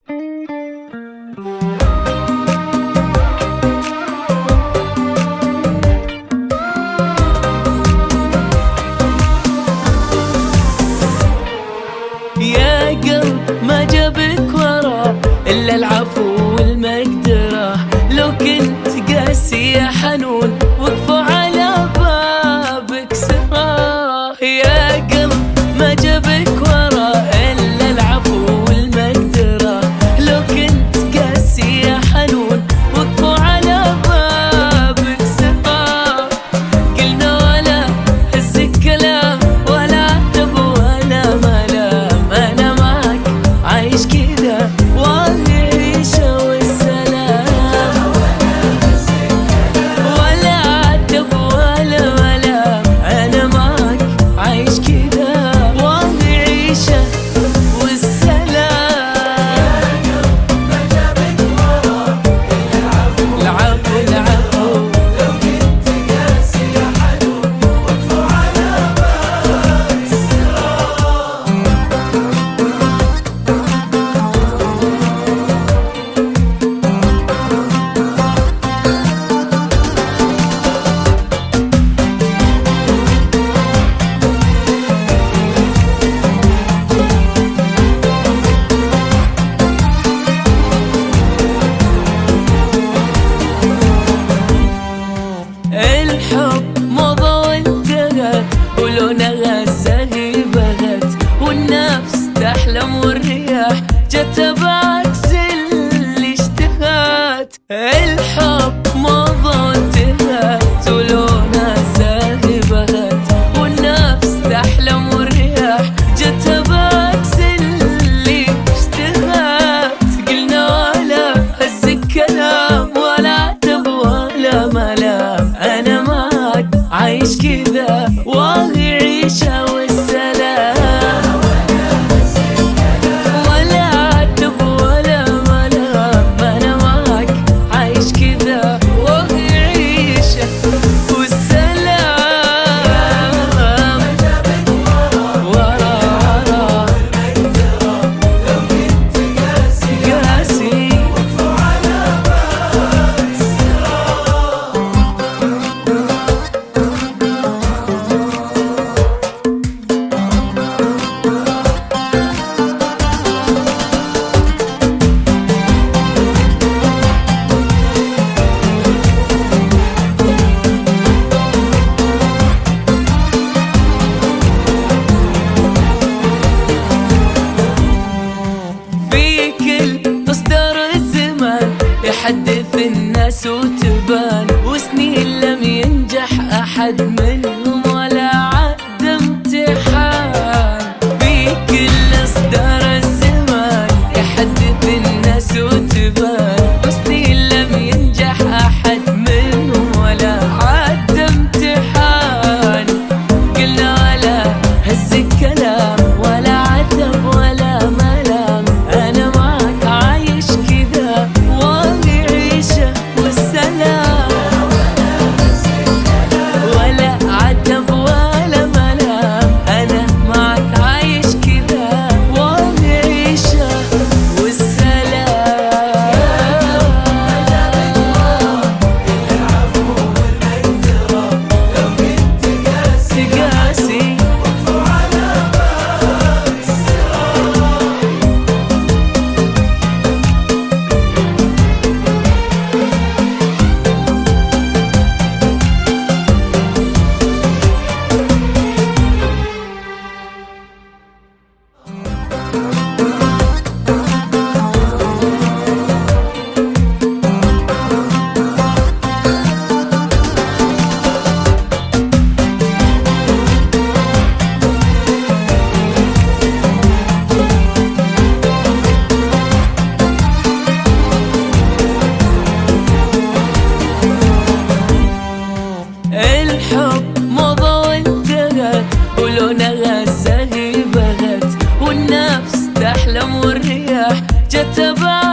يا قلب ما جابك ورا إلا العفو والمقدرة، لو كنت قاسي يا حنون وقفوا على بابك سرا. يا قلب ما جابك ورا إلا العفو والمقدرة، لو كنت قاسي يا حنون وقفوا على بابك سرا. قلنا ولا هزك كلام ولا عتب ولا ملام، أنا معك عايش كذا والعيشة والسلام. ولا عتب ولا ملام، أنا معك عايش كذا والعيشة والسلام. العفو العفو لو كنت قاسي يا حنون وقفوا على باب السرا. الحب مضى وانتهت ولونها الزهي بغت، والنفس تحلم والرياح جت بعكس اللي اشتهت. الحب مضى وانتهت ولونها الزهي بغت، والنفس تحلم والرياح جت بعكس اللي اشتهت. قلنا ولا هزك كلام ولا عتب ولا ملام، أنا معك عايش كذا واهي عيشة والسلام. ولا عتب ولا ملام، أنا معك عايش كذا واهي عيشة والسلام. ورا ورا لو كنت قاسي وقفوا على باب السرا. في كل إصدار الزمان يحدث الناس وتبان، وسنين لم ينجح أحد منهم ولا عد امتحان. في كل إصدار الزمان يحدث الناس وتبان، وسنين لم ينجح أحد منهم ولا عد امتحان. قلنا ولا هزك كلام ولا عتب ولا ملام، أنا معك عايش كذا واهي عيشة والسلام. ولا عتب ولا ملام، أنا معك عايش كذا واهي عيشة والسلام. العفو والمقدرة لو كنت قاسي وقفوا على باب السرا. الحب مضى وانتهت ولونها الزهي بغت، والنفس تحلم والرياح جت بعد